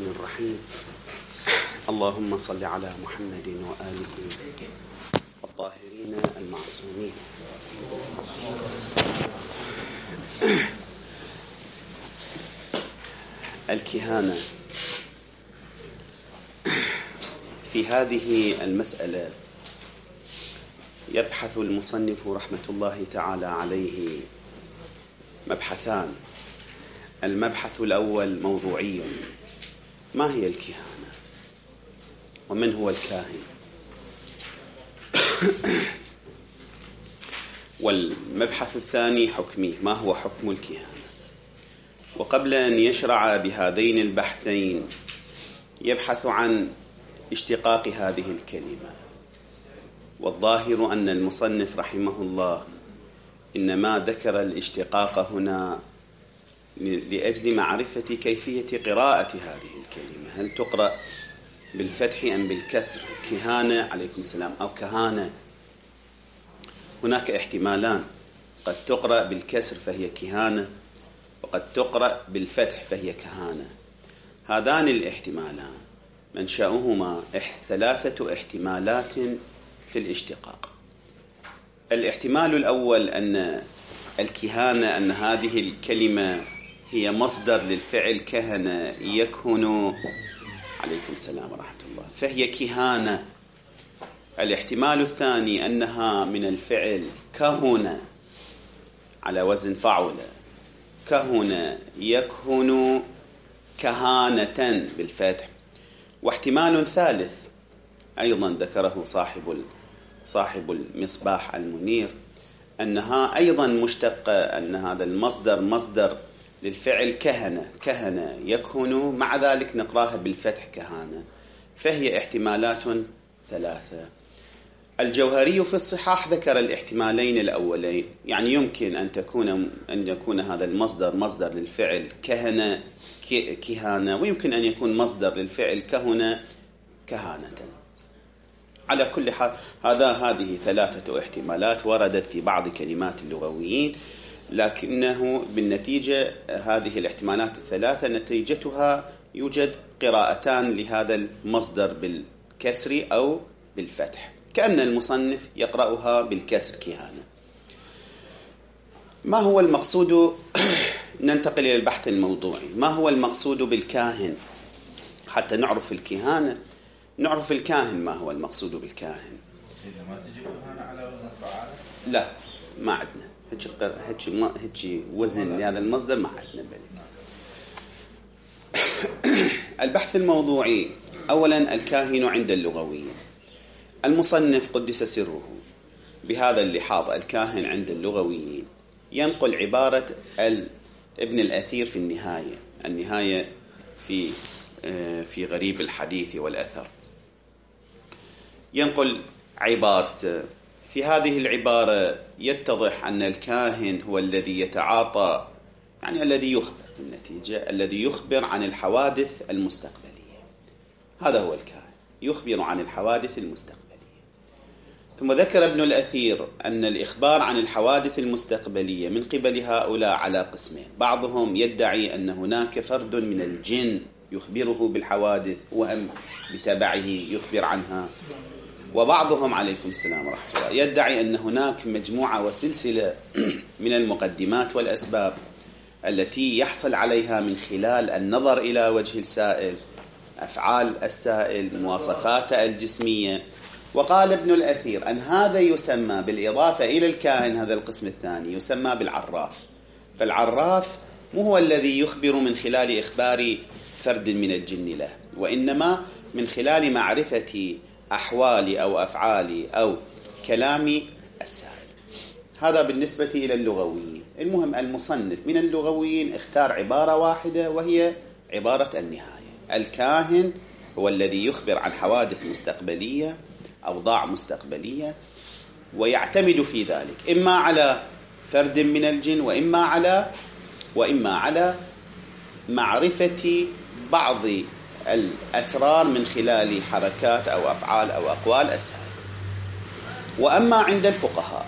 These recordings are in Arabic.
الرحمن الرحيم. اللهم صل على محمد وآله الطاهرين المعصومين. الكهانة. في هذه المسألة يبحث المصنف رحمة الله تعالى عليه مبحثان. المبحث الأول موضوعي: ما هي الكهانة؟ ومن هو الكاهن؟ والمبحث الثاني حكمي: ما هو حكم الكهانة؟ وقبل أن يشرع بهذين البحثين يبحث عن اشتقاق هذه الكلمة. والظاهر أن المصنف رحمه الله إنما ذكر الاشتقاق هنا لأجل معرفة كيفية قراءة هذه الكلمة، هل تقرأ بالفتح أم بالكسر؟ كهانة عليكم السلام أو كهانة. هناك احتمالان: قد تقرأ بالكسر فهي كهانة، وقد تقرأ بالفتح فهي كهانة. هذان الاحتمالان منشأهما ثلاثة احتمالات في الاشتقاق. الاحتمال الأول أن الكهانة أن هذه الكلمة هي مصدر للفعل كهنة يكهن عليكم السلام ورحمة الله، فهي كهانة. الاحتمال الثاني أنها من الفعل كهن على وزن فعل، كهن يكهن كهانة بالفتح. واحتمال ثالث أيضا ذكره صاحب المصباح المنير، أنها أيضا مشتقة، أن هذا المصدر مصدر للفعل كهنة يكهن، مع ذلك نقراها بالفتح كهانة. فهي احتمالات ثلاثة. الجوهري في الصحاح ذكر الاحتمالين الأولين، يعني يمكن أن يكون هذا المصدر مصدر للفعل كهانة، ويمكن أن يكون مصدر للفعل كهانة. على كل حال هذه ثلاثة احتمالات وردت في بعض كلمات اللغويين، لكنه بالنتيجة هذه الاحتمالات الثلاثة نتيجتها يوجد قراءتان لهذا المصدر بالكسر أو بالفتح، كأن المصنف يقرأها بالكسر كهانة. ما هو المقصود؟ ننتقل إلى البحث الموضوعي. ما هو المقصود بالكاهن؟ حتى نعرف الكهانة نعرف الكاهن. ما هو المقصود بالكاهن؟ ما تجي كهانة على وزن فعال؟ لا، ما عندنا هيك وزن لهذا المصدر، ما عندنا. البحث الموضوعي: أولا الكاهن عند اللغويين. المصنف قدس سره بهذا اللحاظ الكاهن عند اللغويين ينقل عبارة ابن الأثير في النهاية في غريب الحديث والأثر. ينقل عبارة. في هذه العبارة يتضح أن الكاهن هو الذي يتعاطى، يعني الذي يخبر بالنتيجة، الذي يخبر عن الحوادث المستقبلية. هذا هو الكاهن، يخبر عن الحوادث المستقبلية. ثم ذكر ابن الأثير أن الإخبار عن الحوادث المستقبلية من قبل هؤلاء على قسمين: بعضهم يدعي أن هناك فرد من الجن يخبره بالحوادث وهم بتبعه يخبر عنها، وبعضهم عليكم السلام ورحمة الله يدعي أن هناك مجموعة وسلسلة من المقدمات والأسباب التي يحصل عليها من خلال النظر إلى وجه السائل، أفعال السائل، مواصفاته الجسمية. وقال ابن الأثير أن هذا يسمى بالإضافة إلى الكاهن، هذا القسم الثاني يسمى بالعراف. فالعراف مو هو الذي يخبر من خلال إخبار فرد من الجن له، وإنما من خلال معرفة أحوال أو أفعال أو كلام السائل. هذا بالنسبة إلى اللغويين. المهم المصنف من اللغويين اختار عبارة واحدة، وهي عبارة النهاية: الكاهن هو الذي يخبر عن حوادث مستقبلية، أوضاع مستقبلية، ويعتمد في ذلك إما على فرد من الجن وإما على معرفة بعض الأسرار من خلال حركات أو أفعال أو أقوال السائل. وأما عند الفقهاء،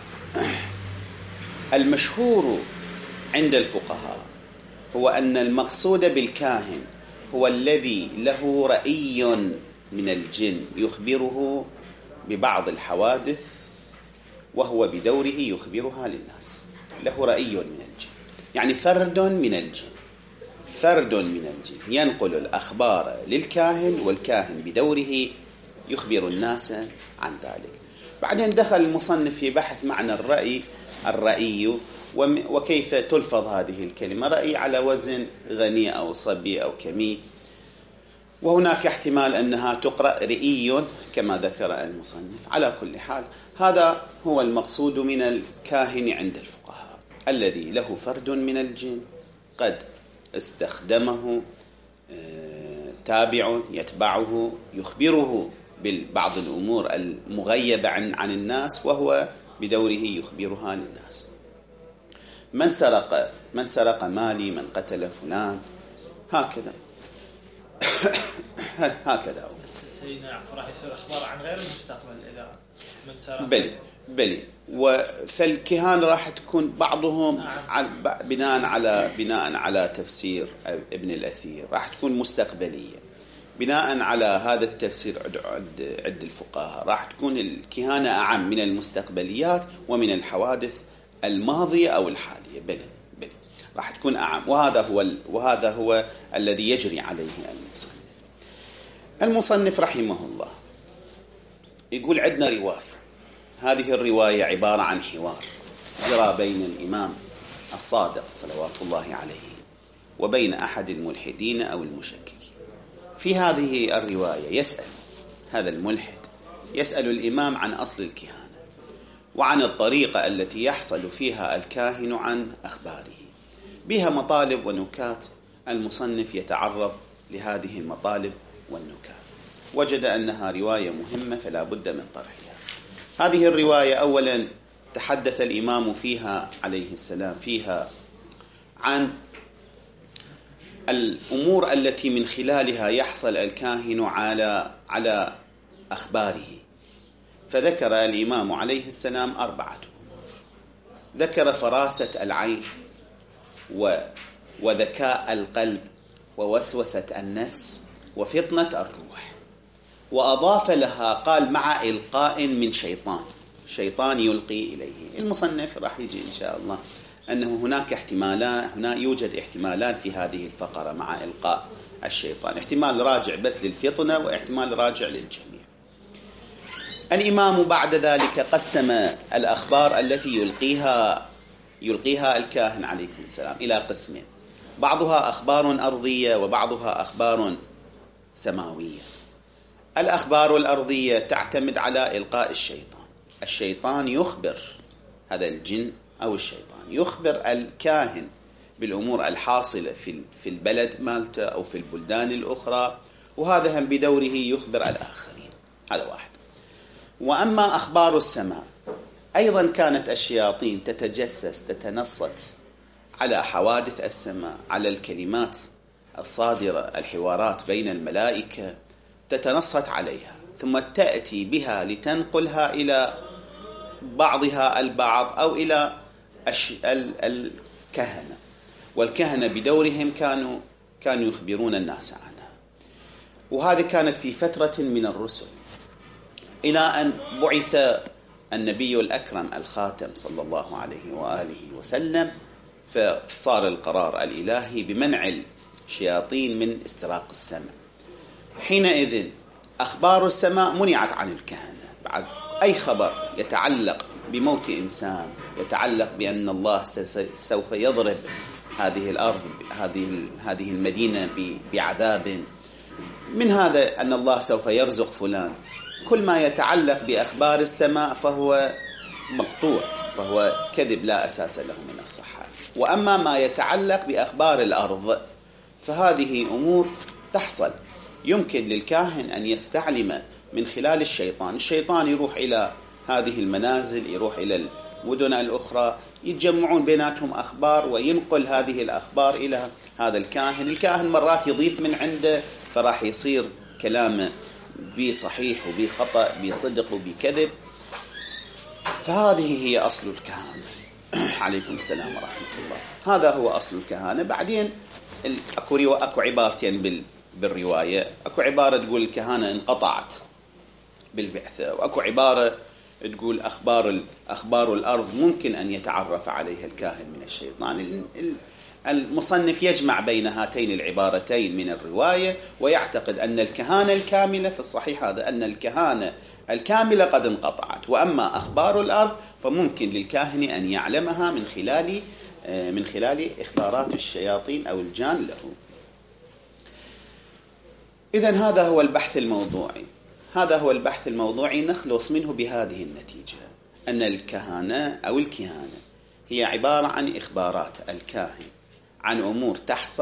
المشهور عند الفقهاء هو أن المقصود بالكاهن هو الذي له رأي من الجن يخبره ببعض الحوادث وهو بدوره يخبرها للناس. له رأي من الجن، يعني فرد من الجن، فرد من الجن ينقل الأخبار للكاهن، والكاهن بدوره يخبر الناس عن ذلك. بعدين دخل المصنف في بحث معنى الرأي وكيف تلفظ هذه الكلمة. رأي على وزن غني أو صبي أو كمي، وهناك احتمال أنها تقرأ رئي كما ذكر المصنف. على كل حال هذا هو المقصود من الكاهن عند الفقهاء، الذي له فرد من الجن قد استخدمه تابع يتبعه يخبره ببعض الأمور المغيبة عن الناس، وهو بدوره يخبرها للناس. من سرق مالي، من قتل فلان، هكذا هكذا. سيدنا يعفو راح يصير أخبار عن غير المستقبل إذا من سرق. بلي. فالكهان راح تكون بعضهم بناء على تفسير ابن الأثير راح تكون مستقبلية. بناء على هذا التفسير عند الفقهاء راح تكون الكهانة أعم من المستقبليات ومن الحوادث الماضية أو الحالية. بلي راح تكون أعم، وهذا هو الذي يجري عليه المصنف رحمه الله. يقول عندنا رواية، هذه الرواية عبارة عن حوار جرى بين الإمام الصادق صلوات الله عليه وبين أحد الملحدين أو المشككين. في هذه الرواية هذا الملحد يسأل الإمام عن أصل الكهانة وعن الطريقة التي يحصل فيها الكاهن عن أخباره، بها مطالب ونكات. المصنف يتعرض لهذه المطالب والنكات، وجد أنها رواية مهمة فلا بد من طرحها. هذه الرواية أولا تحدث الإمام فيها عليه السلام فيها عن الأمور التي من خلالها يحصل الكاهن على أخباره. فذكر الإمام عليه السلام 4 أمور. ذكر فراسة العين وذكاء القلب ووسوسة النفس وفطنة الروح، وأضاف لها قال مع إلقاء من شيطان يلقي إليه. المصنف راح يجي إن شاء الله أنه هنا يوجد احتمالان في هذه الفقرة مع إلقاء الشيطان، احتمال راجع بس للفطنة واحتمال راجع للجميع. الإمام بعد ذلك قسم الأخبار التي يلقيها الكاهن عليكم السلام إلى قسمين، بعضها أخبار أرضية وبعضها أخبار سماوية. الأخبار الأرضية تعتمد على إلقاء الشيطان يخبر، هذا الجن أو الشيطان يخبر الكاهن بالأمور الحاصلة في البلد مالته أو في البلدان الأخرى، وهذا هم بدوره يخبر الآخرين. هذا واحد. وأما أخبار السماء أيضا كانت الشياطين تتجسس تتنصت على حوادث السماء، على الكلمات الصادرة، الحوارات بين الملائكة، تتنصت عليها ثم تأتي بها لتنقلها إلى بعضها البعض أو إلى الكهنة، والكهنة بدورهم كانوا يخبرون الناس عنها. وهذه كانت في فترة من الرسل إلى أن بعث النبي الأكرم الخاتم صلى الله عليه وآله وسلم، فصار القرار الإلهي بمنع الشياطين من استراق السماء. حينئذ أخبار السماء منعت عن الكهنة. بعد أي خبر يتعلق بموت إنسان، يتعلق بأن الله سوف يضرب هذه الأرض، هذه المدينة بعذاب، من هذا أن الله سوف يرزق فلان، كل ما يتعلق بأخبار السماء فهو مقطوع، فهو كذب لا أساس له من الصحة. وأما ما يتعلق بأخبار الأرض فهذه أمور تحصل، يمكن للكاهن أن يستعلم من خلال الشيطان يروح إلى هذه المنازل، يروح إلى المدن الأخرى، يتجمعون بيناتهم أخبار وينقل هذه الأخبار إلى هذا الكاهن مرات يضيف من عنده، فراح يصير كلامه بصحيح وبخطأ، بصدق وبكذب. فهذه هي أصل الكهانة. عليكم السلام ورحمة الله. هذا هو أصل الكهانة. بعدين أكو عبارتين بالرواية. أكو عبارة تقول الكهانة انقطعت بالبعثة، وأكو عبارة تقول أخبار الأرض ممكن أن يتعرف عليها الكاهن من الشيطان. المصنف يجمع بين هاتين العبارتين من الرواية، ويعتقد أن الكهانة الكاملة في الصحيح هذا أن الكهانة الكاملة قد انقطعت، وأما أخبار الأرض فممكن للكاهن أن يعلمها من خلال إخبارات الشياطين أو الجان له. إذن هذا هو البحث الموضوعي نخلص منه بهذه النتيجة: أن الكهانة أو الكهانة هي عبارة عن إخبارات الكاهن عن أمور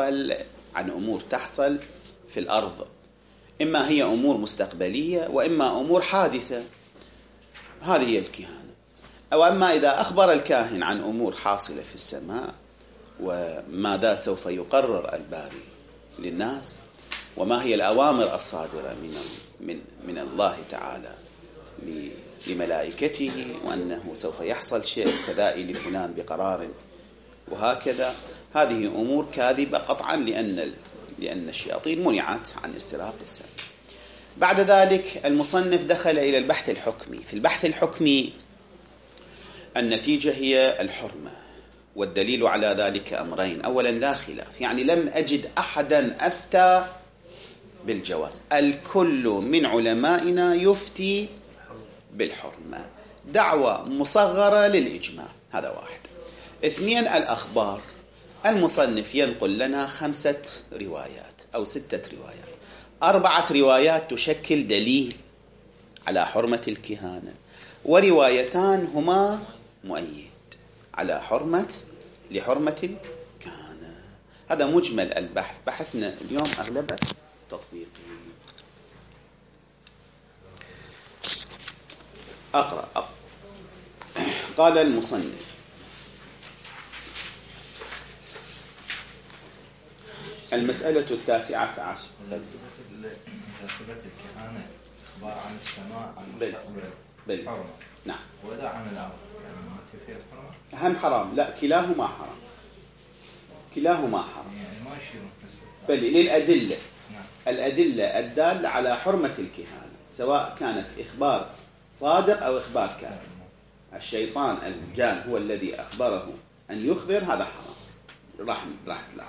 تحصل في الأرض، إما هي أمور مستقبلية وإما أمور حادثة. هذه هي الكهانة. أو أما إذا أخبر الكاهن عن أمور حاصلة في السماء، وماذا سوف يقرر الباري للناس، وما هي الأوامر الصادرة من الله تعالى لملائكته، وأنه سوف يحصل شيء كذا لفلان بقرار، وهكذا. هذه أمور كاذبة قطعا، لأن الشياطين منعت عن استراق السمع. بعد ذلك المصنف دخل إلى البحث الحكمي. في البحث الحكمي النتيجة هي الحرمة، والدليل على ذلك أمرين: أولا لا خلاف، يعني لم أجد أحدا أفتى بالجواز، الكل من علمائنا يفتي بالحرمة، دعوة مصغرة للإجماع. هذا واحد. اثنين، الأخبار. المصنف ينقل لنا 5 روايات أو 6 روايات. 4 روايات تشكل دليل على حرمة الكهانة، وروايتان هما مؤيد على لحرمة الكهانة. هذا مجمل البحث. بحثنا اليوم أغلبه تطبيقي. أقرأ. قال المصنف: المسألة 19. مرتبة الكهانة إخبار عن السماء عن بل. حرمة. نعم. وإذا عن الأرض يعني مرتبة الحرمة هم حرام؟ لا، كلاهما حرام. يعني ما يشيرون بل للأدلة. نعم. الأدلة الدالة على حرمة الكهانة، سواء كانت إخبار صادق أو إخبار كاذب. الشيطان الجان هو الذي أخبره أن يخبر، هذا حرام. راح تلاحظ.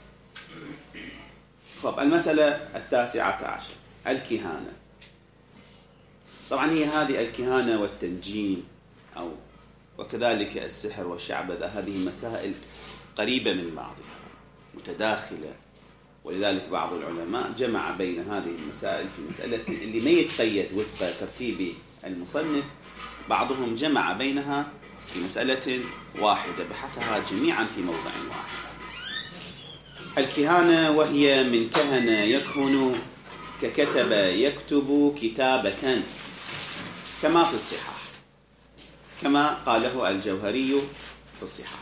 طب المسألة 19: الكهانة. طبعا هي هذه الكهانة والتنجيم وكذلك السحر والشعبذة، هذه مسائل قريبة من بعضها متداخلة، ولذلك بعض العلماء جمع بين هذه المسائل في مسألة اللي ما يتقيد وفق ترتيب المصنف. بعضهم جمع بينها في مسألة واحدة، بحثها جميعا في موضع واحد. الكهانة وهي من كهن يكهن ككتب يكتب كتابة، كما في الصحاح، كما قاله الجوهري في الصحاح.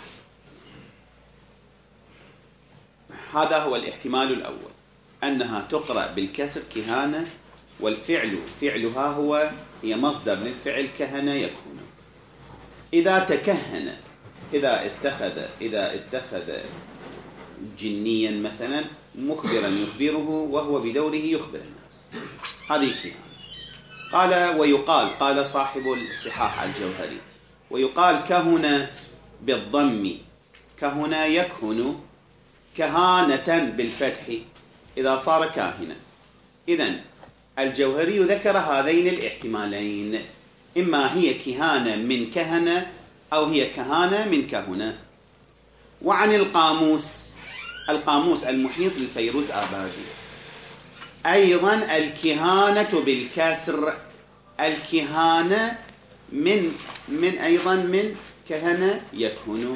هذا هو الاحتمال الأول، أنها تقرأ بالكسر كهانة، والفعل فعلها هي مصدر للفعل كهن يكهن. إذا تكهن، إذا اتخذ جنيا مثلا مخبرا يخبره وهو بدوره يخبر الناس، هذه كهانة. قال ويقال، قال صاحب الصحاح الجوهري، ويقال كهن بالضم، كهن يكهن، كهانة بالفتح إذا صار كاهنا. إذن الجوهري ذكر هذين الاحتمالين: إما هي كهانة من كهنة أو هي كهانة من كهنة. وعن القاموس المحيط للفيروز آبادي أيضا الكهانة بالكسر، الكهانة أيضا من كهنة يكهن.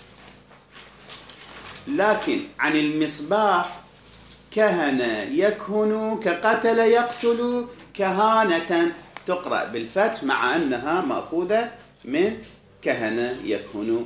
لكن عن المصباح كهن يكهن كقتل يقتل، كهانة تقرأ بالفتح مع أنها مأخوذة من كهن يكهن.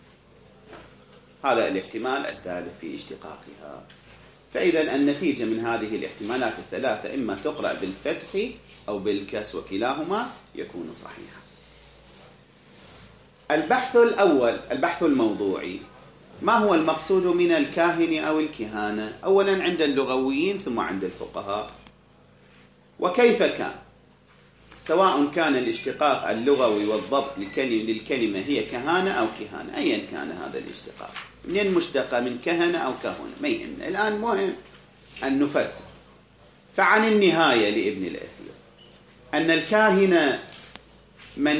هذا الاحتمال الثالث في اشتقاقها. فإذا النتيجة من هذه الاحتمالات الثلاثة إما تقرأ بالفتح أو بالكسر، وكلاهما يكون صحيحا. البحث الأول، البحث الموضوعي، ما هو المقصود من الكاهن أو الكهانة؟ أولا عند اللغويين ثم عند الفقهاء. وكيف كان؟ سواء كان الاشتقاق اللغوي والضبط للكلمة هي كهانة أو كهانة، أيا كان هذا الاشتقاق، منين مشتقة، من كهنة أو كهنة، ما يهمنا الآن، مهم أن نفسر. فعن النهاية لابن الأثير أن الكاهن من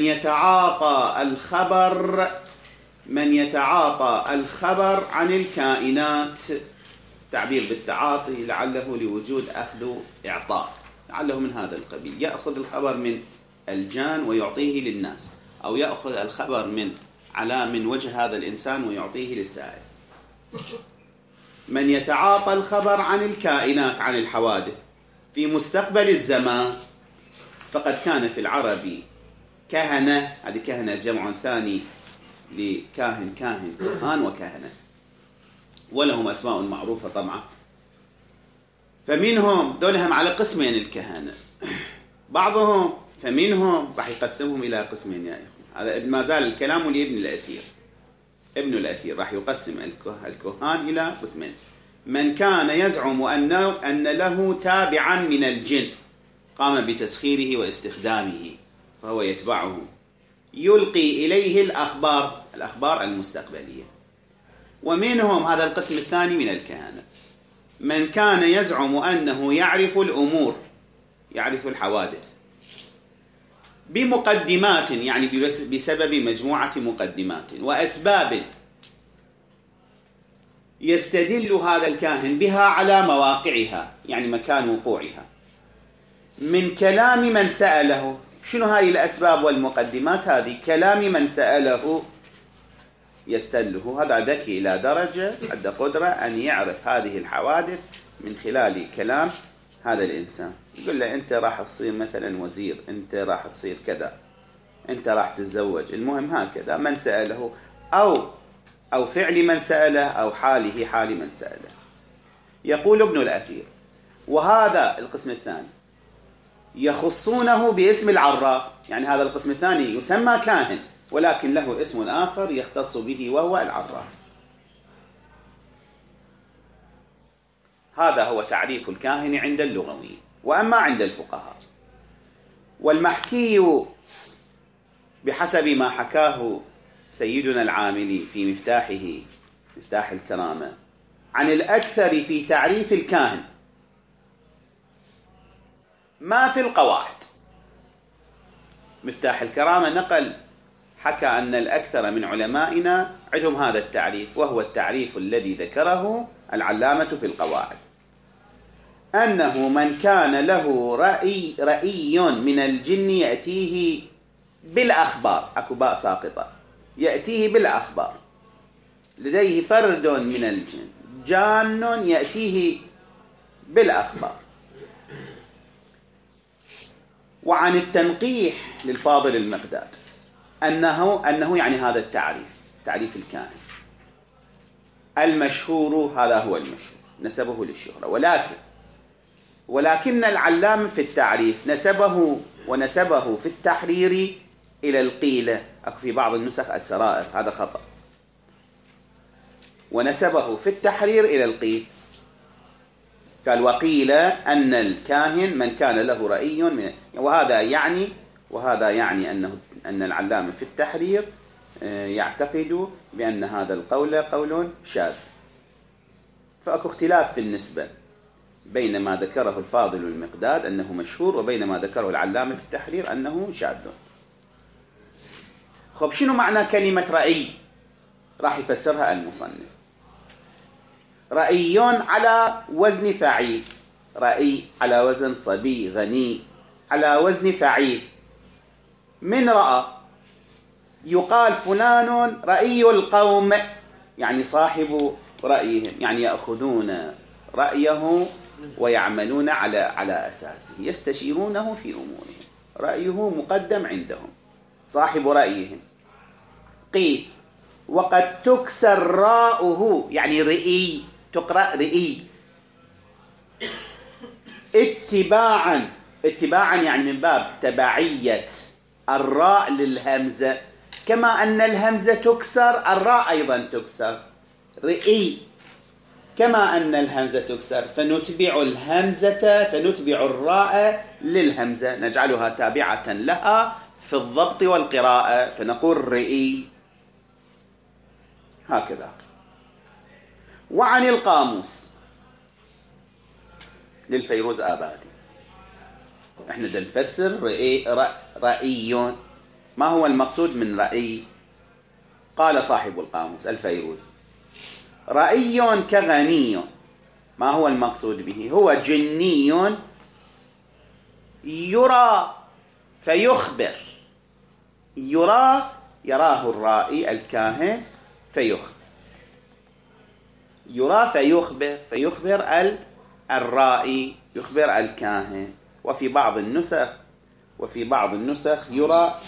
يتعاطى الخبر عن الكائنات، تعبير بالتعاطي لعله لوجود أخذ إعطاء، لعله من هذا القبيل، يأخذ الخبر من الجان ويعطيه للناس، أو يأخذ الخبر من وجه هذا الإنسان ويعطيه للسائل. من يتعاطى الخبر عن الكائنات، عن الحوادث في مستقبل الزمان، فقد كان في العرب كهنة، هذه كهنة جمع ثاني لكاهن، كهان وكهنة، ولهم أسماء معروفة طبعا. فمنهم دولهم على قسمين الكهنة، بعضهم فمنهم راح يقسمهم إلى قسمين يا إخوة. هذا ما زال الكلام لابن الأثير. ابن الأثير راح يقسم الكهان إلى قسمين: من كان يزعم أن له تابعا من الجن قام بتسخيره واستخدامه فهو يتبعه، يلقي إليه الأخبار المستقبلية. ومنهم هذا القسم الثاني من الكهنة: من كان يزعم أنه يعرف الأمور، يعرف الحوادث بمقدمات، يعني بسبب مجموعة مقدمات وأسباب يستدل هذا الكاهن بها على مواقعها، يعني مكان وقوعها، من كلام من سأله. شنو هاي الأسباب والمقدمات؟ هذه كلام من سأله يستله. هذا ذكي إلى درجة عنده قدرة أن يعرف هذه الحوادث من خلال كلام هذا الإنسان. يقول له أنت راح تصير مثلا وزير، أنت راح تصير كذا، أنت راح تتزوج، المهم هكذا، من سأله أو فعل من سأله أو حال من سأله. يقول ابن الأثير: وهذا القسم الثاني يخصونه باسم العراف، يعني هذا القسم الثاني يسمى كاهن ولكن له اسم آخر يختص به وهو العراف. هذا هو تعريف الكاهن عند اللغويين. وأما عند الفقهاء، والمحكي بحسب ما حكاه سيدنا العاملي في مفتاح الكرامة عن الأكثر في تعريف الكاهن ما في القواعد. مفتاح الكرامة حكى أن الأكثر من علمائنا عندهم هذا التعريف، وهو التعريف الذي ذكره العلامة في القواعد: أنه من كان له رأي من الجن يأتيه بالأخبار، أكو باء ساقطة، يأتيه بالأخبار، لديه فرد من الجن جان يأتيه بالأخبار. وعن التنقيح للفاضل المقداد أنه يعني هذا تعريف الكاهن المشهور، هذا هو المشهور نسبه للشهرة، ولكن العلام في التعريف نسبه في التحرير إلى القيلة، أكو في بعض النسخ السرائر، هذا خطأ، ونسبه في التحرير إلى القيل. قال: وقيل أن الكاهن من كان له رأي من، وهذا يعني أن العلامة في التحرير يعتقد بأن هذا القول قول شاذ. فأكو اختلاف في النسبة بين ما ذكره الفاضل المقداد أنه مشهور وبين ما ذكره العلامة في التحرير أنه شاذ. خب شنو معنى كلمة رأي؟ راح يفسرها المصنف: رأي على وزن فعيل، رأي على وزن صبي غني، على وزن فعيل، من رأى، يقال فلان رأي القوم، يعني صاحب رأيهم، يعني يأخذون رأيه ويعملون على أساسه، يستشيرونه في أمورهم، رأيه مقدم عندهم، صاحب رأيهم. قيل: وقد تكسر راؤه، يعني رئي، تقرأ رئي، اتباعا يعني من باب تبعية الراء للهمزة، كما أن الهمزة تكسر الراء أيضا تكسر، رئي، كما أن الهمزة تكسر فنتبع الهمزة، فنتبع الراء للهمزة، نجعلها تابعة لها في الضبط والقراءة، فنقول رئي هكذا. وعن القاموس للفيروز آبادي، احنا نفسر رأي، ما هو المقصود من رأي؟ قال صاحب القاموس الفيروز: رأي كغني. ما هو المقصود به؟ هو جني يرى فيخبر. يراه الرائي الكاهن فيخبر، يرى فيخبر الرائي، يخبر الكاهن. وفي بعض النسخ يرى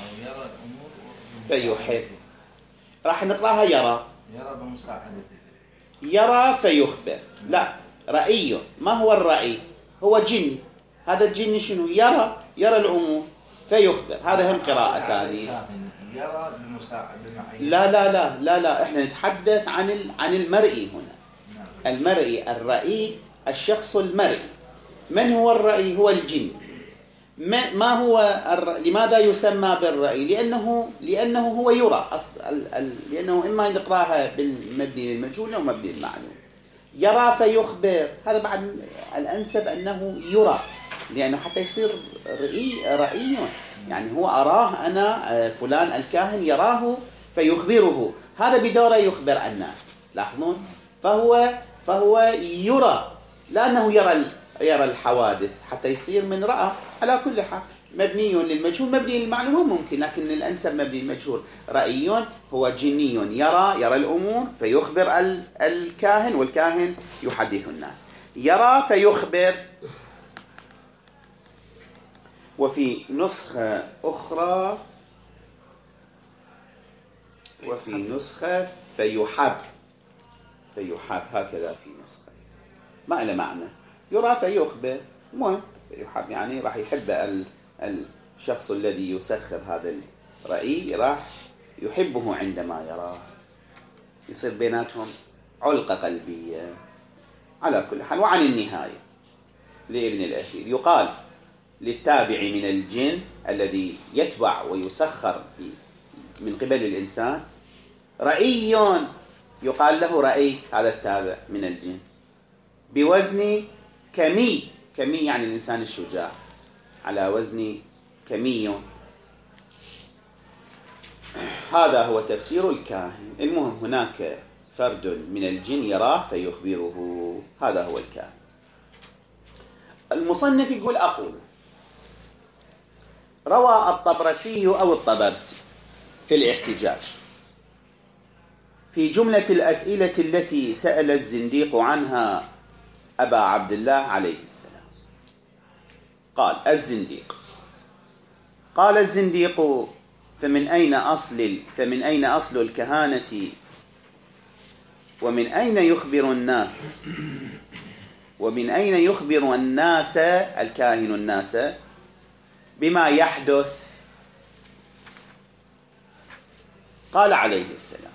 فيحب. راح نقراها يرى بمساعدته، يرى فيخبر. لا، رأي. ما هو الرأي؟ هو جن. هذا الجن شنو؟ يرى الأمور فيخبر. هذا هم قراءة ثانية. يرى بمساعدة. لا، احنا نتحدث عن المرئي هنا. المرئي، الرأي، الشخص المرئي. من هو الرأي؟ هو الجن. ما هو لماذا يسمى بالرأي؟ لأنه هو يرى. لأنه إما نقراها بالمبني للمجهول أو مبني للمعلوم. يرى فيخبر، هذا بعد الأنسب أنه يرى، لأنه حتى يصير رأي. يعني هو أراه أنا فلان الكاهن، يراه فيخبره، هذا بدوره يخبر الناس. لاحظون؟ فهو يرى، لأنه يرى الحوادث، حتى يصير من رأى. على كل حال مبني للمجهول مبني للمعلوم ممكن، لكن الأنسب مبني للمجهول. رأي هو جني يرى الأمور فيخبر الكاهن، والكاهن يحدث الناس. يرى فيخبر. وفي نسخة أخرى، فيحب. هكذا في نسخة، ما له معنى. يرى فيخبر، المهم فيحب، يعني راح يحب الشخص الذي يسخر هذا الرأي، راح يحبه عندما يراه، يصير بيناتهم علقة قلبية. على كل حال. وعن النهاية لابن الأثير: يقال للتابع من الجن الذي يتبع ويسخر من قبل الإنسان رأي، يقال له رأي هذا التابع من الجن، بوزن كمي. كمي يعني الإنسان الشجاع، على وزن كمي. هذا هو تفسير الكاهن. المهم هناك فرد من الجن يراه فيخبره، هذا هو الكاهن. المصنف يقول: أقول: روى الطبرسي أو الطبرسي في الاحتجاج في جملة الأسئلة التي سأل الزنديق عنها أبا عبد الله عليه السلام. قال الزنديق: فمن أين أصل الكهانة، ومن أين يخبر الناس، ومن أين يخبر الناس الكاهن الناس بما يحدث؟ قال عليه السلام: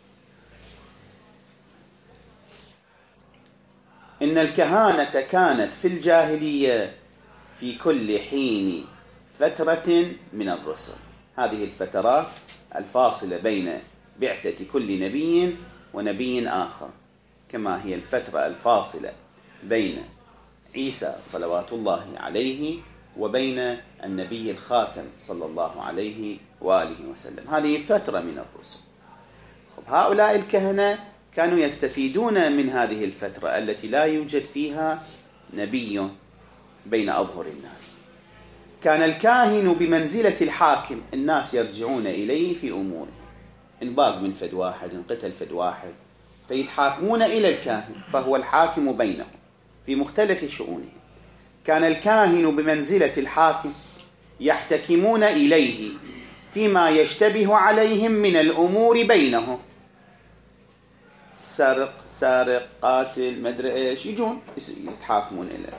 إن الكهانة كانت في الجاهلية في كل حين فترة من الرسل. هذه الفترات الفاصلة بين بعثة كل نبي ونبي آخر، كما هي الفترة الفاصلة بين عيسى صلوات الله عليه وبين النبي الخاتم صلى الله عليه وآله وسلم. هذه فترة من الرسل. هؤلاء الكهنة كانوا يستفيدون من هذه الفترة التي لا يوجد فيها نبي بين أظهر الناس. كان الكاهن بمنزلة الحاكم، الناس يرجعون إليه في أمورهم، إن باق من فد واحد، إن قتل فد واحد، فيتحاكمون إلى الكاهن، فهو الحاكم بينهم في مختلف شؤونهم. كان الكاهن بمنزلة الحاكم، يحتكمون إليه فيما يشتبه عليهم من الأمور بينهم، سارق، قاتل، مدري إيش، يجون يتحاكمون إليه،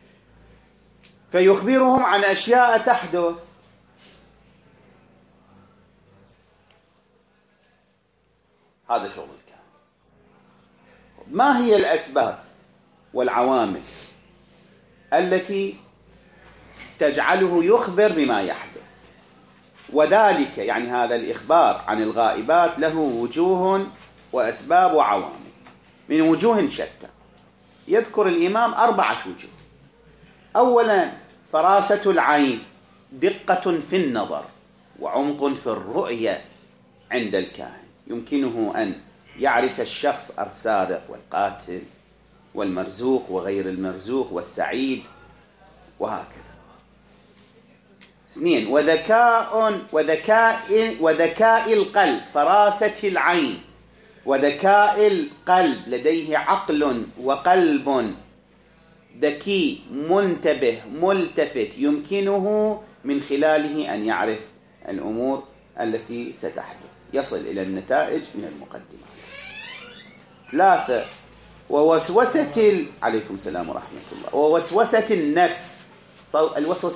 فيخبرهم عن أشياء تحدث. هذا شغل الكاهن. ما هي الأسباب والعوامل التي تجعله يخبر بما يحدث؟ وذلك يعني هذا الإخبار عن الغائبات له وجوه وأسباب وعوامل من وجوه شتى. يذكر الإمام 4 وجوه. أولا فراسة العين، دقة في النظر وعمق في الرؤية عند الكاهن، يمكنه أن يعرف الشخص السارق والقاتل والمرزوق وغير المرزوق والسعيد وهكذا. 2 وذكاء القلب، فراسة العين وذكاء القلب، لديه عقل وقلب ذكي منتبه ملتفت، يمكنه من خلاله أن يعرف الأمور التي ستحدث، يصل إلى النتائج من المقدمات. 3 عليكم السلام ورحمة الله. ووسوسة النفس، الوسوسة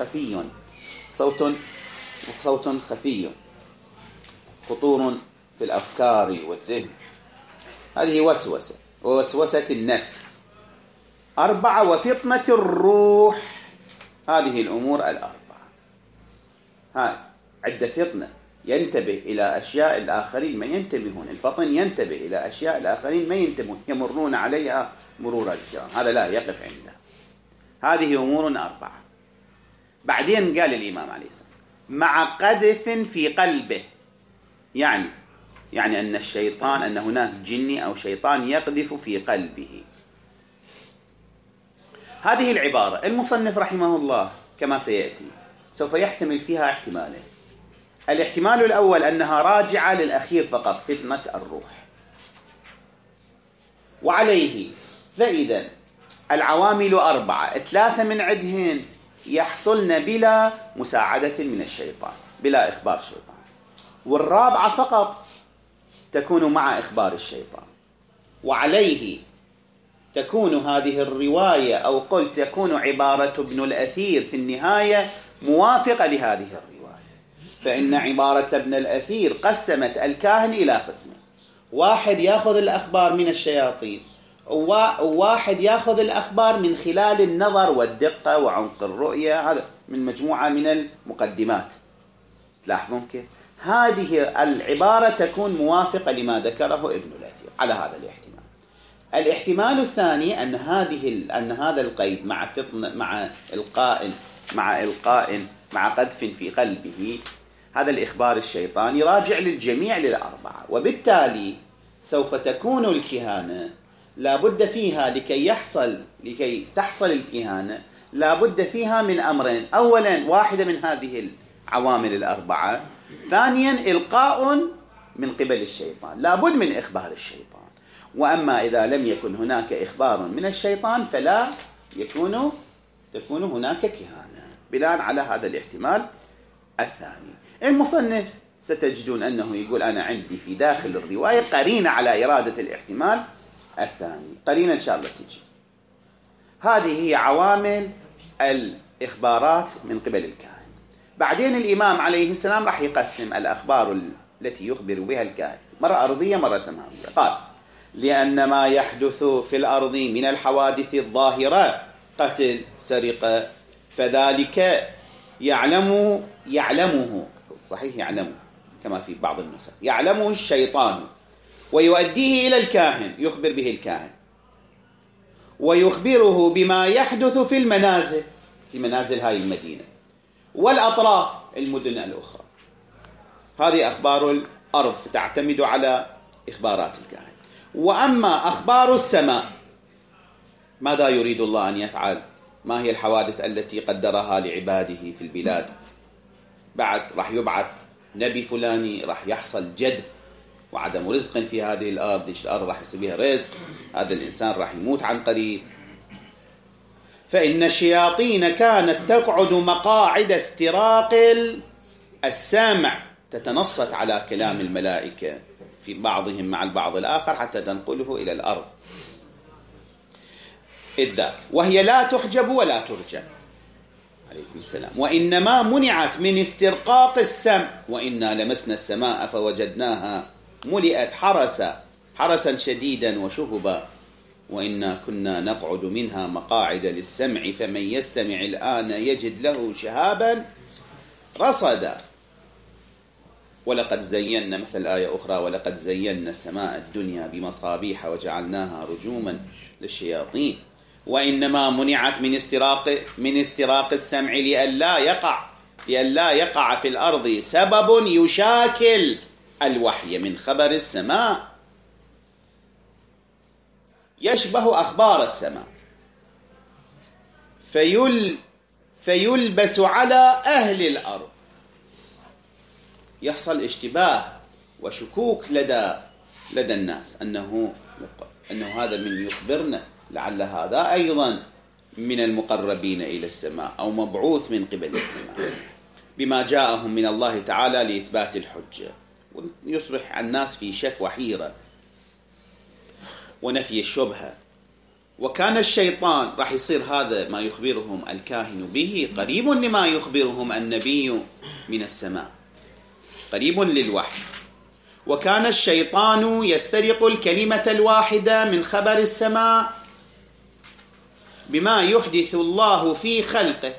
صوت خفي خطور في الأفكار والذهن، هذه وسوسة. ووسوسة النفس. 4 وفطنة الروح، هذه الأمور 4. عند فطنة ينتبه إلى أشياء الآخرين ما ينتبهون، الفطن ينتبه إلى أشياء الآخرين ما ينتبهون، يمرون عليها مرور الكرام، هذا لا يقف عنده. هذه أمور 4. بعدين قال الإمام عليه السلام مع قذف في قلبه، يعني أن الشيطان، أن هناك جني أو شيطان يقذف في قلبه. هذه العبارة المصنف رحمه الله كما سيأتي سوف يحتمل فيها احتمالين. الاحتمال الأول أنها راجعة للأخير فقط، فتنة الروح، وعليه فإذا العوامل 4، 3 من عدهن يحصلن بلا مساعدة من الشيطان، بلا إخبار الشيطان، والرابعة فقط تكون مع إخبار الشيطان. وعليه تكون هذه الرواية أو قل تكون عبارة ابن الأثير في النهاية موافقة لهذه الرواية، فإن عبارة ابن الأثير قسمت الكاهن إلى قسمين: واحد يأخذ الأخبار من الشياطين، وواحد يأخذ الأخبار من خلال النظر والدقة وعمق الرؤية، هذا من مجموعة من المقدمات. تلاحظون كيف هذه العبارة تكون موافقة لما ذكره ابن الأثير على هذا الاحتمال. الاحتمال الثاني أن هذا القيد مع إلقاء مع قذف في قلبه، هذا الإخبار الشيطاني راجع للجميع لل4، وبالتالي سوف تكون الكهانة لابد فيها لكي تحصل الكهانة لابد فيها من أمرين: أولا واحدة من هذه العوامل 4، ثانيا إلقاء من قبل الشيطان، لابد من إخبار الشيطان. وأما إذا لم يكن هناك إخبار من الشيطان فلا تكون هناك كهانة، بناء على هذا الاحتمال الثاني. المصنف ستجدون أنه يقول أنا عندي في داخل الرواية قرينة على إرادة الاحتمال الثاني، قرينة إن شاء الله تجي. هذه هي عوامل الإخبارات من قبل الكاهن. بعدين الإمام عليه السلام راح يقسم الأخبار التي يخبر بها الكاهن، مرة أرضية مرة سماوية. قال: لأن ما يحدث في الأرض من الحوادث الظاهرة، قتل، سرقة، فذلك يعلمه صحيح يعلمه كما في بعض النسخ، يعلمه الشيطان ويؤديه إلى الكاهن، يخبر به الكاهن، ويخبره بما يحدث في المنازل، في منازل هاي المدينة والأطراف المدن الأخرى. هذه أخبار الأرض فتعتمد على إخبارات الكاهن. وأما أخبار السماء، ماذا يريد الله أن يفعل؟ ما هي الحوادث التي قدرها لعباده في البلاد؟ بعد راح يبعث نبي فلاني، راح يحصل جد وعدم رزق في هذه الأرض، الأرض راح يصيبها رزق، هذا الإنسان راح يموت عن قريب. فإن الشياطين كانت تقعد مقاعد استراق السمع، تتنصت على كلام الملائكة في بعضهم مع البعض الآخر حتى تنقله إلى الأرض إذ ذاك، وهي لا تحجب ولا ترجم. عليكم السلام. وإنما منعت من استرقاق السمع، وإنا لمسنا السماء فوجدناها ملئت حرسا حرسا شديدا وشهبا وإنا كنا نقعد منها مقاعد للسمع فمن يستمع الآن يجد له شهابا رصدا. ولقد زينا مثل آية أخرى ولقد زينا السماء الدنيا بمصابيح وجعلناها رجوما للشياطين وإنما منعت من استراق السمع لئلا يقع في الأرض سبب يشاكل الوحي من خبر السماء يشبه أخبار السماء فيلبس على أهل الأرض، يحصل اشتباه وشكوك لدى الناس أنه هذا من يخبرنا، لعل هذا أيضا من المقربين إلى السماء أو مبعوث من قبل السماء بما جاءهم من الله تعالى لإثبات الحجة، ويصبح الناس في شك وحيرة ونفي الشبهة. وكان الشيطان راح يصير هذا ما يخبرهم الكاهن به قريب لما يخبرهم النبي من السماء، قريب للوحي. وكان الشيطان يسترق الكلمة الواحدة من خبر السماء بما يحدث الله في خلقه،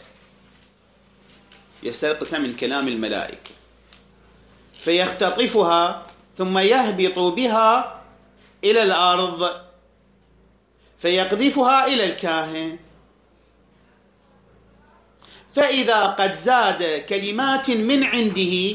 يسترق من كلام الملائكة فيختطفها ثم يهبط بها إلى الأرض فيقذفها إلى الكاهن، فإذا قد زاد كلمات من عنده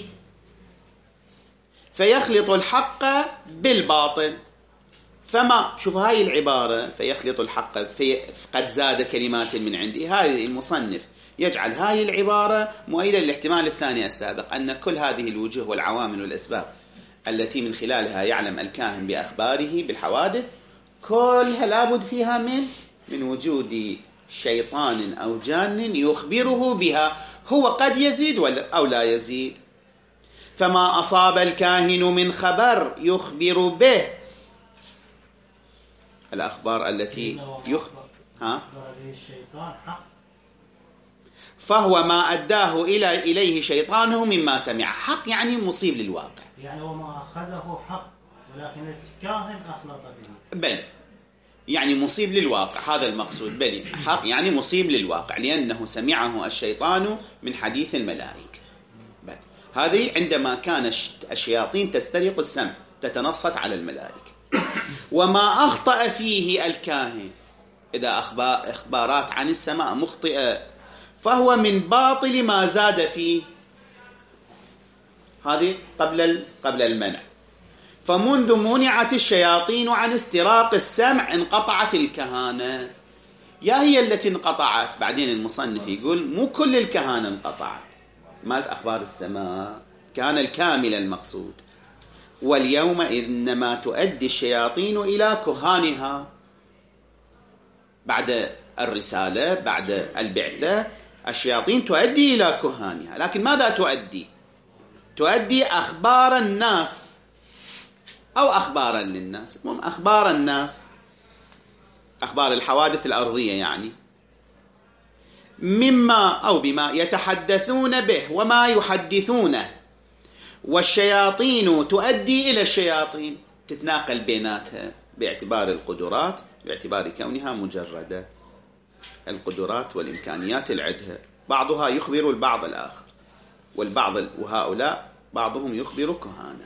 فيخلط الحق بالباطل. فما شوف هاي العبارة فيخلط الحق قد زاد كلمات من عنده، هاي المصنف يجعل هاي العبارة مؤيدة للاحتمال الثاني السابق أن كل هذه الوجوه والعوامل والأسباب التي من خلالها يعلم الكاهن بأخباره بالحوادث كلها لابد فيها من وجود شيطان أو جان يخبره بها، هو قد يزيد أو لا يزيد. فما أصاب الكاهن من خبر يخبر به الأخبار التي فهو ما أداه إليه شيطانه مما سمع. حق يعني مصيب للواقع، يعني وما أخذه حق ولكن الكاهن أخلط به. بل يعني مصيب للواقع، هذا المقصود. بل حق يعني مصيب للواقع لأنه سمعه الشيطان من حديث الملائكة. بل هذه عندما كان الشياطين تسترق السمع تتنصت على الملائكة. وما أخطأ فيه الكاهن إذا إخبارات عن السماء مخطئة فهو من باطل ما زاد فيه، هذه قبل المنع. فمنذ منعت الشياطين عن استراق السمع انقطعت الكهانة، يا هي التي انقطعت. بعدين المصنف يقول مو كل الكهانة انقطعت، مالت أخبار السماء كان الكامل المقصود. واليوم إنما تؤدي الشياطين إلى كهانها بعد الرسالة بعد البعثة، الشياطين تؤدي إلى كهانها، لكن ماذا تؤدي؟ تؤدي أخبار الناس أو أخبارا للناس، أخبار الناس، أخبار الحوادث الأرضية يعني، مما أو بما يتحدثون به وما يحدثونه. والشياطين تؤدي إلى الشياطين، تتناقل بيناتها باعتبار القدرات، باعتبار كونها مجردة. القدرات والإمكانيات العدة بعضها يخبر البعض الآخر، والبعض وهؤلاء بعضهم يخبر كهانه.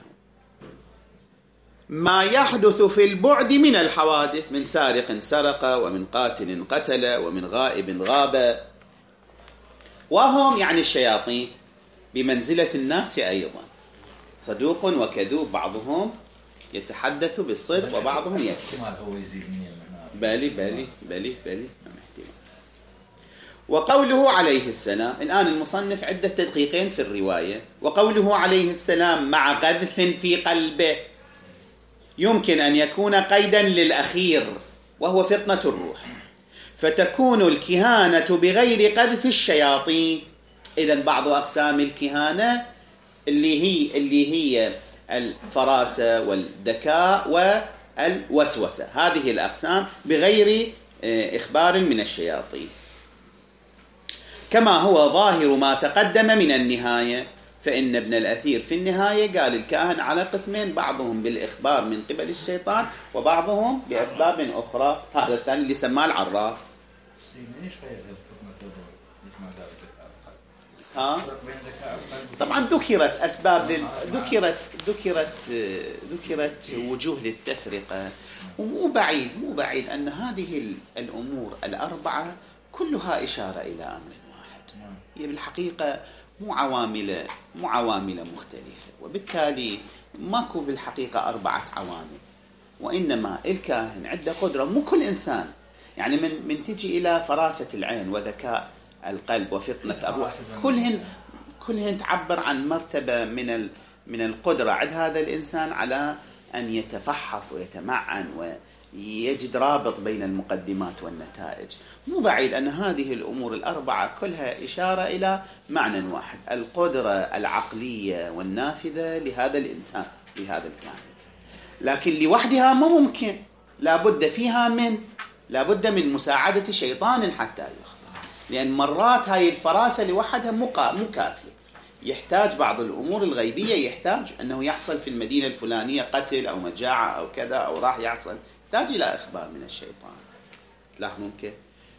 ما يحدث في البعد من الحوادث، من سارق سرق ومن قاتل قتل ومن غائب غاب، وهم يعني الشياطين بمنزلة الناس أيضا، صدوق وكذوب، بعضهم يتحدث بالصدق وبعضهم يكذب. بالي. وقوله عليه السلام، الآن المصنف عدة تدقيقين في الرواية. وقوله عليه السلام مع قذف في قلبه يمكن أن يكون قيدا للأخير وهو فطنة الروح، فتكون الكهانة بغير قذف الشياطين. إذن بعض أقسام الكهانة اللي هي الفراسة والذكاء والوسوسة، هذه الأقسام بغير إخبار من الشياطين، كما هو ظاهر ما تقدم من النهاية. فإن ابن الأثير في النهاية قال الكاهن على قسمين، بعضهم بالإخبار من قبل الشيطان وبعضهم بأسباب أخرى. هذا الثاني اللي سماه العراف. طبعا ذكرت أسباب ذكرت وجوه للتفرقة، ومو بعيد أن هذه الأمور الأربعة كلها إشارة إلى أمر واحد، هي بالحقيقة مو عوامل مختلفة، وبالتالي ماكو بالحقيقة 4 عوامل، وإنما الكاهن عنده قدرة. مو كل إنسان، يعني من تجي إلى فراسة العين وذكاء القلب وفطنة الروح، كلهن تعبر عن مرتبة من القدرة عند هذا الإنسان على أن يتفحص ويتمعن ويجد رابط بين المقدمات والنتائج. مو بعيد أن هذه الأمور الأربعة كلها إشارة إلى معنى واحد، القدرة العقلية والنافذة لهذا الإنسان، لهذا الكاهن. لكن لوحدها ما ممكن، لابد من مساعدة شيطان حتى يخبر، لأن مرات هاي الفراسة لوحدها مو كافية، يحتاج بعض الأمور الغيبية، يحتاج أنه يحصل في المدينة الفلانية قتل أو مجاعة أو كذا أو راح يحصل، يحتاج إلى إخبار من الشيطان. لاحظون كيف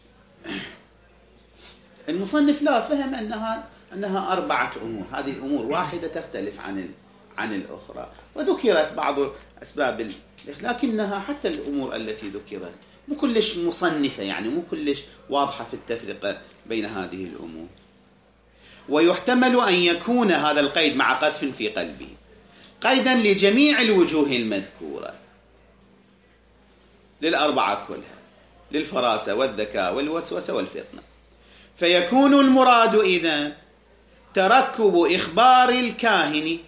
المصنف لا فهم أنها 4 أمور، هذه أمور واحدة تختلف عن الأخرى، وذكرت بعض أسباب، لكنها حتى الأمور التي ذكرت مو كلش مصنفة، يعني مو كلش واضحة في التفرقة بين هذه الأمور. ويحتمل أن يكون هذا القيد مع قذف في قلبه قيدا لجميع الوجوه المذكورة، لل4 كلها، للفراسة والذكاء والوسوسة والفطنة. فيكون المراد إذن تركب إخبار الكاهن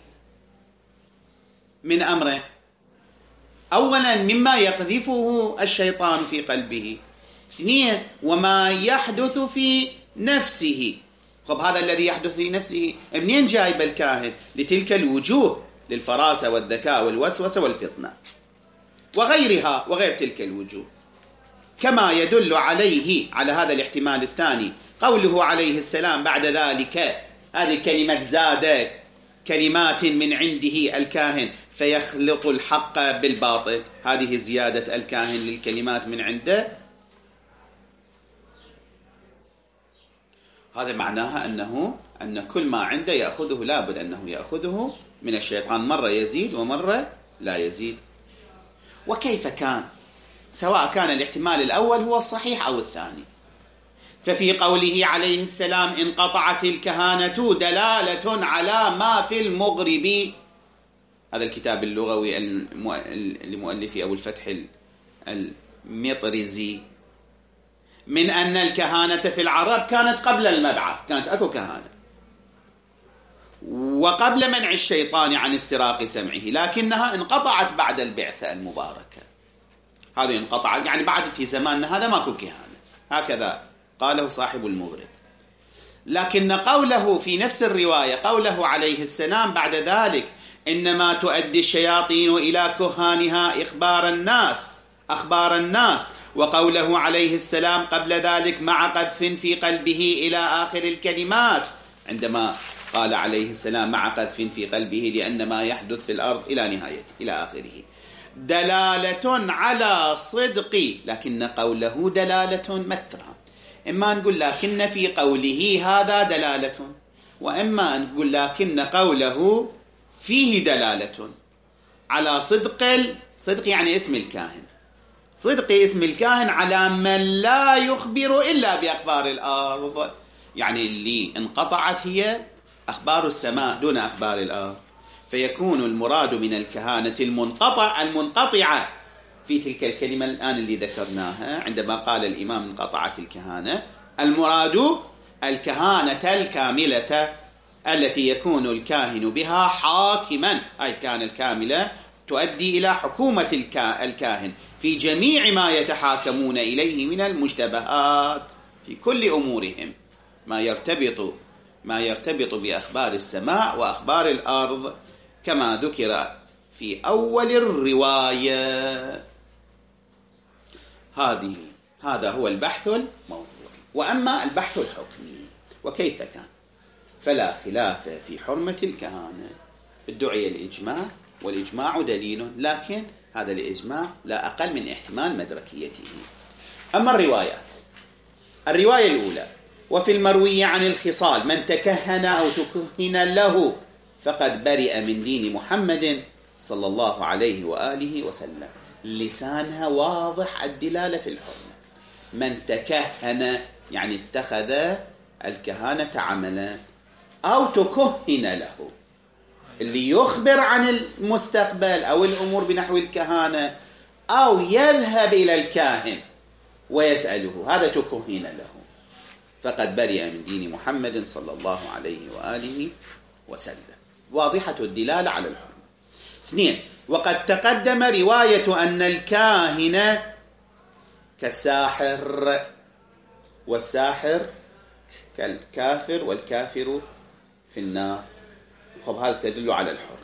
من أمره، أولا مما يقذفه الشيطان في قلبه، 2 وما يحدث في نفسه. طب هذا الذي يحدث في نفسه منين جايب الكاهن؟ لتلك الوجوه، للفراسة والذكاء والوسوسة والفطنة وغير تلك الوجوه، كما يدل على هذا الاحتمال الثاني قوله عليه السلام بعد ذلك، هذه كلمة زاد كلمات من عنده الكاهن فيخلق الحق بالباطل، هذه زيادة الكاهن للكلمات من عنده. هذا معناها أن كل ما عنده يأخذه، لابد أنه يأخذه من الشيطان، مرة يزيد ومرة لا يزيد. وكيف كان؟ سواء كان الاحتمال الأول هو الصحيح أو الثاني. ففي قوله عليه السلام انقطعت الكهانة دلالة على ما في المغرب، هذا الكتاب اللغوي لمؤلفي أبو الفتح المطرزي، من أن الكهانة في العرب كانت قبل المبعث، كانت أكو كهانة وقبل منع الشيطان عن استراق سمعه، لكنها انقطعت بعد البعثة المباركة. هذا انقطع يعني بعد في زماننا هذا ماكو كهانة، هكذا قاله صاحب المغرب. لكن قوله في نفس الرواية، قوله عليه السلام بعد ذلك إنما تؤدي الشياطين إلى كهانها أخبار الناس، وقوله عليه السلام قبل ذلك مع قذف في قلبه إلى آخر الكلمات، عندما قال عليه السلام مع قذف في قلبه لأن ما يحدث في الأرض إلى نهايته إلى آخره، دلالة على صدق. لكن قوله دلالة مترها، إما نقول لكن في قوله هذا دلالة، وإما نقول لكن قوله فيه دلالة على صدق يعني اسم الكاهن، صدق اسم الكاهن على من لا يخبر إلا بأخبار الأرض، يعني اللي انقطعت هي أخبار السماء دون أخبار الأرض. فيكون المراد من الكهانة المنقطعة في تلك الكلمة الآن اللي ذكرناها عندما قال الإمام انقطعت الكهانة، المراد الكهانة الكاملة التي يكون الكاهن بها حاكما، أي الكهانة الكاملة تؤدي إلى حكومة الكاهن في جميع ما يتحاكمون إليه من المشتبهات في كل أمورهم، ما يرتبط بأخبار السماء وأخبار الأرض كما ذكر في أول الرواية. هذا هو البحث الموضوعي. وأما البحث الحكمي وكيف كان؟ فلا خلاف في حرمة الكهانة. ادعي الإجماع والإجماع دليل، لكن هذا الإجماع لا أقل من احتمال مدركيته. أما الروايات، الرواية الأولى: وفي المروي عن الخصال من تكهن أو تكهن له فقد برئ من دين محمد صلى الله عليه وآله وسلم. لسانها واضح الدلالة في الحرمة. من تكهن يعني اتخذ الكهانة عملا، أو تكهن له اللي يخبر عن المستقبل أو الأمور بنحو الكهانة، أو يذهب إلى الكاهن ويسأله، هذا تكهن له، فقد برئ من دين محمد صلى الله عليه وآله وسلم. واضحة الدلالة على الحرمة. 2: وقد تقدم رواية أن الكاهن كالساحر، والساحر كالكافر، والكافر في النار. خب هذا تدل على الحرمة.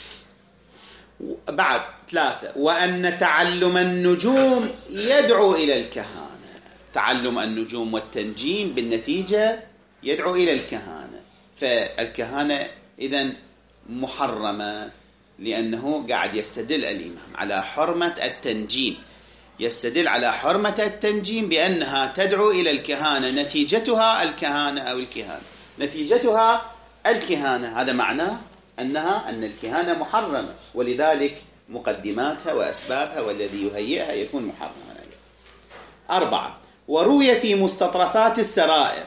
بعد 3: وأن تعلم النجوم يدعو إلى الكهانة. تعلم النجوم والتنجيم بالنتيجة يدعو إلى الكهانة، فالكهانة إذن محرمة، لأنه قاعد يستدل الإمام على حرمة التنجيم، يستدل على حرمة التنجيم بأنها تدعو إلى الكهانة، نتيجتها الكهانة أو الكهانة، نتيجتها الكهانة. هذا معناه أن الكهانة محرمة، ولذلك مقدماتها وأسبابها والذي يهيئها يكون محرما. 4: وروي في مستطرفات السرائر،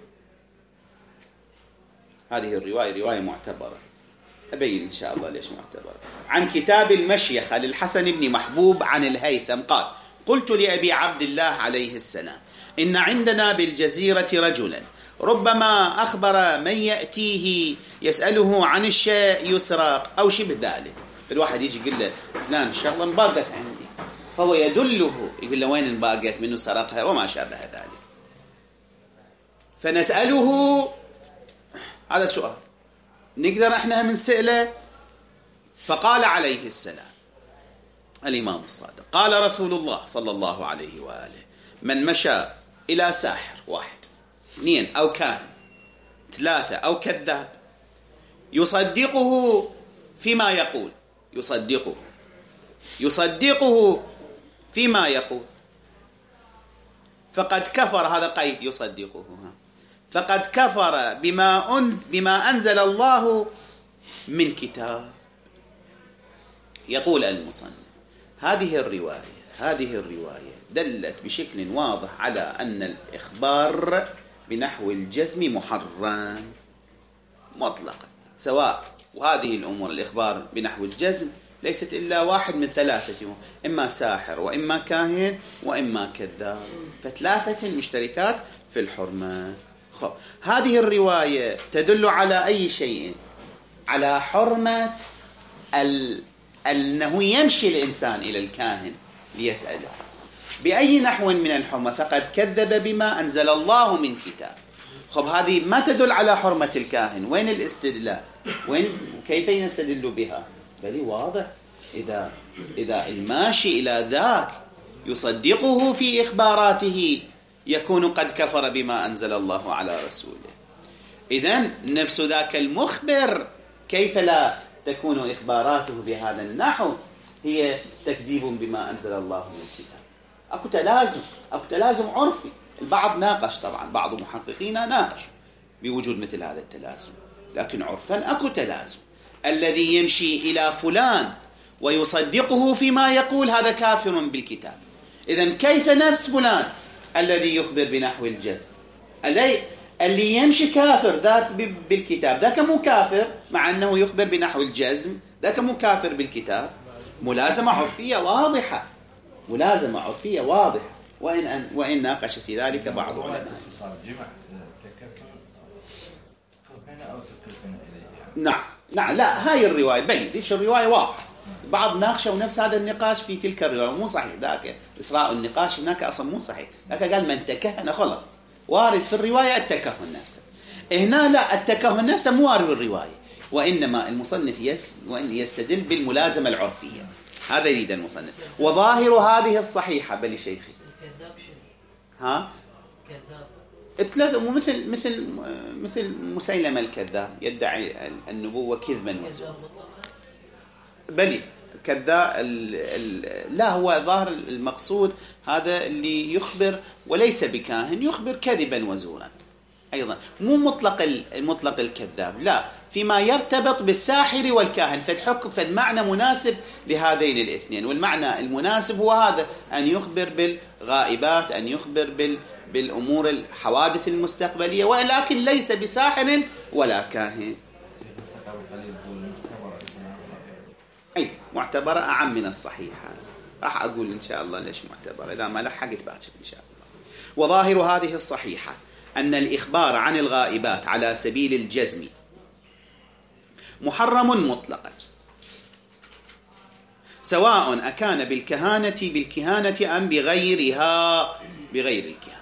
هذه الرواية رواية معتبرة، أبين إن شاء الله ليش معتبرة، عن كتاب المشيخة للحسن بن محبوب عن الهيثم قال: قلت لأبي عبد الله عليه السلام: إن عندنا بالجزيرة رجلا ربما أخبر من يأتيه يسأله عن الشيء يسرق أو شبه ذلك. الواحد يجي يقول له فلان شغلة انباقت عندي، فهو يدله، يقول له وين انباقت، منه سرقها وما شابه ذلك. فنسأله، هذا سؤال نقدر احنا من سئله. فقال عليه السلام الإمام الصادق: قال رسول الله صلى الله عليه وآله: من مشى إلى ساحر 1، 2 أو كاهن، 3 أو كذاب يصدقه فيما يقول، يصدقه فيما يقول، فقد كفر. هذا قيد يصدقه، فقد كفر بما أنزل الله من كتاب. يقول المصنف: هذه الرواية دلت بشكل واضح على أن الإخبار بنحو الجزم محرم مطلقا، سواء، وهذه الأمور الإخبار بنحو الجزم ليست إلا واحد من 3 أمور: إما ساحر، وإما كاهن، وإما كذاب، ف3 مشتركات في الحرمة. هذه الرواية تدل على أي شيء؟ على حرمة أنه يمشي الإنسان إلى الكاهن ليسأله بأي نحو من الحرمة، فقد كذب بما أنزل الله من كتاب. هذه ما تدل على حرمة الكاهن. وين الاستدلال؟ كيف يستدل بها؟ بل واضح، إذا الماشي إلى ذاك يصدقه في إخباراته يكون قد كفر بما أنزل الله على رسوله. إذن نفس ذاك المخبر كيف لا تكون إخباراته بهذا النحو هي تكذيب بما أنزل الله من الكتاب. أكو تلازم عرفي. البعض ناقش، طبعا بعض المحققين ناقش بوجود مثل هذا التلازم، لكن عرفا أكو تلازم. الذي يمشي إلى فلان ويصدقه فيما يقول هذا كافر بالكتاب. إذن كيف نفس فلان الذي يخبر بنحو الجزم؟ اللي يمشي كافر ذاك بالكتاب، ذاك مو كافر مع أنه يخبر بنحو الجزم، ذاك مو كافر بالكتاب. ملازمة عرفية واضحة، وإن ناقش في ذلك بعض علماء. نعم، لا، هاي الرواية ديش الرواية واضحة. بعض ناقشوا نفس هذا النقاش في تلك الرواية، مو صحيح ذاك إسراء النقاش هناك أصلا مو صحيح. ذاك قال من تكهن، خلص وارد في الرواية التكهن نفسه. هنا لا، التكهن نفسه مو وارد في الرواية، وإنما المصنف يستدل بالملازمة العرفية. هذا يريد المصنف. وظاهر هذه الصحيحة بل شيخي. مثل مسيلمة الكذاب يدعي النبوة كذبا وزورا. بلي كذاب لا، هو ظاهر المقصود هذا اللي يخبر وليس بكاهن، يخبر كذبا وزورا أيضا، مو مطلق الكذاب، لا، فيما يرتبط بالساحر والكاهن، فالمعنى مناسب لهذين الاثنين. والمعنى المناسب هو هذا، أن يخبر بالغائبات، أن يخبر بالأمور الحوادث المستقبلية، ولكن ليس بساحر ولا كاهن. أي معتبرة أعم من الصحيحة. راح أقول إن شاء الله ليش معتبرة إذا ما لحقت باكر إن شاء الله. وظاهر هذه الصحيحة أن الإخبار عن الغائبات على سبيل الجزم محرم مطلقا، سواء أكان بالكهانة أم بغيرها، بغير الكهانة،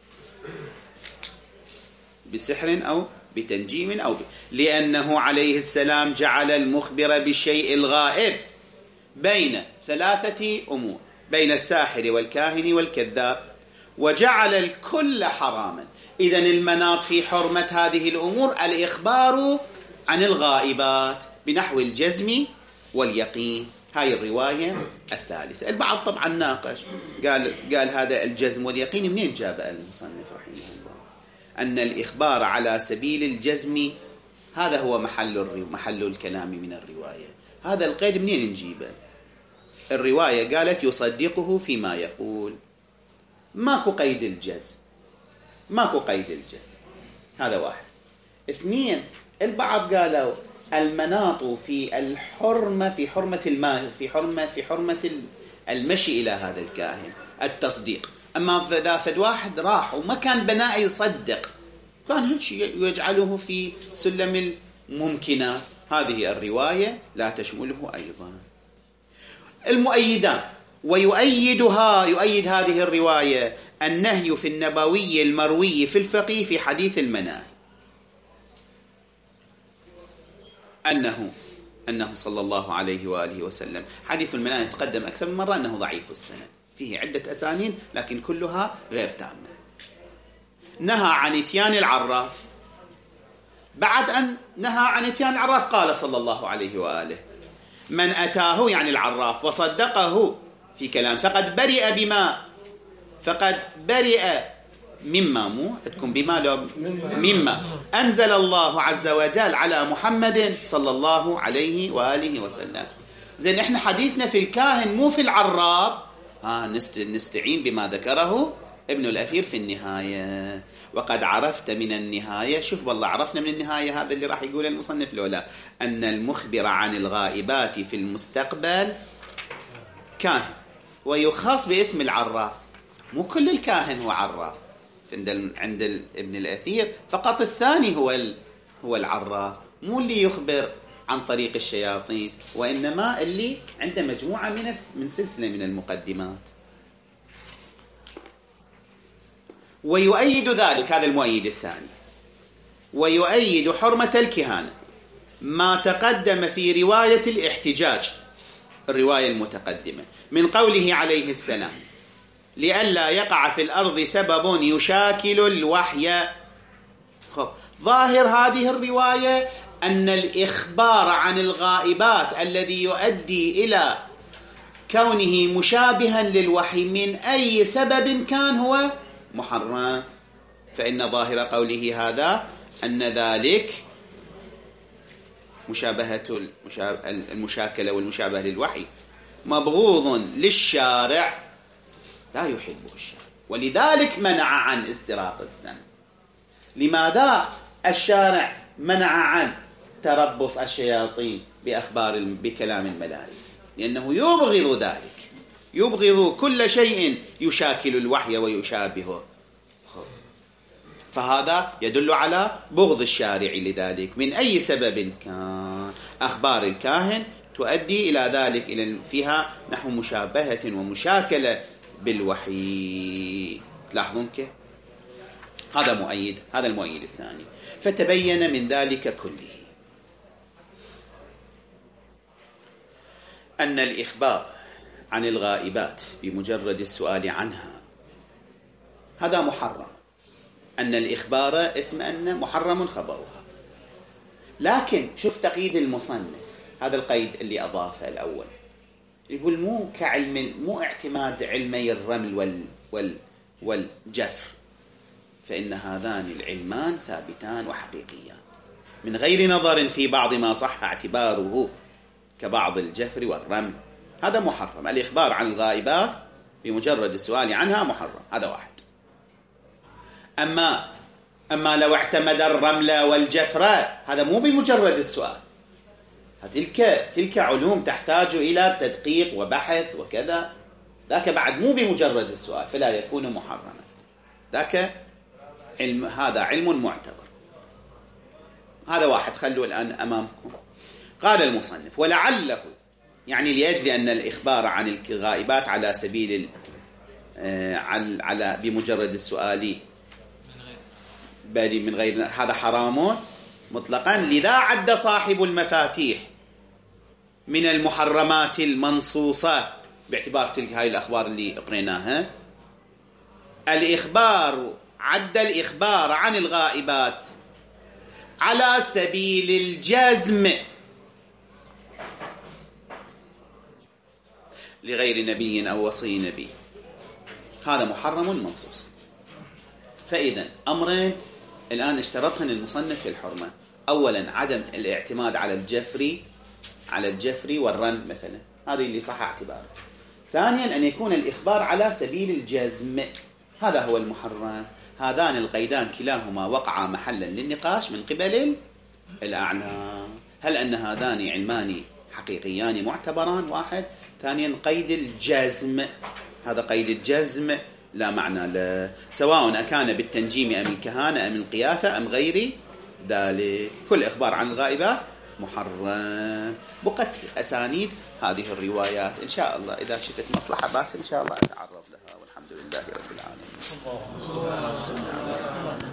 بسحر أو بتنجيم لأنه عليه السلام جعل المخبر بالشيء الغائب بين ثلاثة أمور، بين الساحر والكاهن والكذاب، وجعل الكل حراما. إذن المناط في حرمة هذه الأمور الإخبار عن الغائبات بنحو الجزم واليقين. هاي الرواية الثالثة. البعض طبعا ناقش، قال هذا الجزم واليقين منين جاب المصنف رحمه الله؟ أن الإخبار على سبيل الجزم هذا هو محل الكلام من الرواية. هذا القيد منين نجيبه؟ الرواية قالت يصدقه فيما يقول، ماكو قيد الجزم، ماكو قيد الجزم. هذا واحد. اثنين، البعض قالوا المناط في الحرمة، في حرمة الماء، في حرمة المشي إلى هذا الكاهن التصديق. أما فد واحد راح وما كان بناء يصدق، كان هيك يجعله في سلم الممكنات، هذه الرواية لا تشمله أيضا. المؤيدان، يؤيد هذه الرواية النهي في النبوي المروي في الفقه في حديث المناهي، أنه صلى الله عليه وآله وسلم، حديث المناهي تقدم أكثر من مرة أنه ضعيف السند، فيه عدة أسانيد لكن كلها غير تامة. نهى عن اتيان العراف، بعد أن نهى عن اتيان العراف قال صلى الله عليه وآله من أتاه يعني العراف وصدقه في كلام فقد برئ مما، مو عندكم مما أنزل الله عز وجل على محمد صلى الله عليه وآله وسلم. زين احنا حديثنا في الكاهن مو في العراف، نستعين بما ذكره ابن الأثير في النهاية. وقد عرفت من النهاية، شوف والله عرفنا من النهاية، هذا اللي راح يقول المصنف لولا، أن المخبر عن الغائبات في المستقبل كاهن، ويخاص باسم العراف. مو كل الكاهن هو عراف عند ابن الأثير، فقط الثاني هو العراف، مو اللي يخبر عن طريق الشياطين، وإنما اللي عنده مجموعة من سلسلة من المقدمات. ويؤيد ذلك، هذا المؤيد الثاني، ويؤيد حرمة الكهانة ما تقدم في رواية الاحتجاج، الرواية المتقدمة، من قوله عليه السلام لئلا يقع في الأرض سبب يشاكل الوحي. ظاهر هذه الرواية أن الإخبار عن الغائبات الذي يؤدي إلى كونه مشابها للوحي من أي سبب كان هو محرم، فإن ظاهر قوله هذا أن ذلك المشاكلة والمشابهة للوحي مبغوض للشارع لا يحبه الشارع، ولذلك منع عن استراق السمع. لماذا الشارع منع عن تربص الشياطين بكلام الملائكة؟ لأنه يبغض ذلك، يبغض كل شيء يشاكل الوحي ويشابهه، فهذا يدل على بغض الشارع لذلك من أي سبب كان. أخبار الكاهن تؤدي إلى ذلك، فيها نحو مشابهة ومشاكلة بالوحي. تلاحظون كيف؟ هذا مؤيد، هذا المؤيد الثاني. فتبين من ذلك كله أن الإخبار عن الغائبات بمجرد السؤال عنها هذا محرم، أن الإخبار اسم أن محرم خبرها. لكن شوف تقييد المصنف، هذا القيد اللي أضافه الأول، يقول مو اعتماد علمي الرمل والجفر، فإن هذان العلمان ثابتان وحقيقيان من غير نظر في بعض ما صح اعتباره كبعض الجفر والرمل. هذا محرم. الإخبار عن الغائبات في مجرد السؤال عنها محرم، هذا واحد. أما لو اعتمد الرمل والجفر، هذا مو بمجرد السؤال، تلك علوم تحتاج إلى تدقيق وبحث وكذا، ذاك بعد مو بمجرد السؤال، فلا يكون محرما. ذاك هذا علم معتبر. هذا واحد، خلوا الآن أمامكم. قال المصنف: ولعله، يعني لأجل أن الإخبار عن الغائبات على سبيل على بمجرد السؤال من غير هذا حرام مطلقا، لذا عد صاحب المفاتيح من المحرمات المنصوصة باعتبار تلك هاي الأخبار اللي قريناها عد الإخبار عن الغائبات على سبيل الجزم لغير نبي أو وصي نبي، هذا محرم منصوص. فإذا أمرين الآن اشترطهن المصنف في الحرمة: أولا عدم الاعتماد على الجفر والرن مثلا، هذه اللي صح اعتباره. ثانيا أن يكون الإخبار على سبيل الجزم، هذا هو المحرم. هذان القيدان كلاهما وقعا محلا للنقاش من قبل الأعلام. هل أن هذان علمان حقيقيان معتبران؟ واحد. ثانيا قيد الجزم، هذا قيد الجزم لا معنى له، سواء أكان بالتنجيم أم الكهانة أم القيافة أم غير ذلك. كل إخبار عن الغائبات محرم. بقت أسانيد هذه الروايات إن شاء الله إذا شفت مصلحة باسم إن شاء الله أتعرض لها، والحمد لله رب العالمين.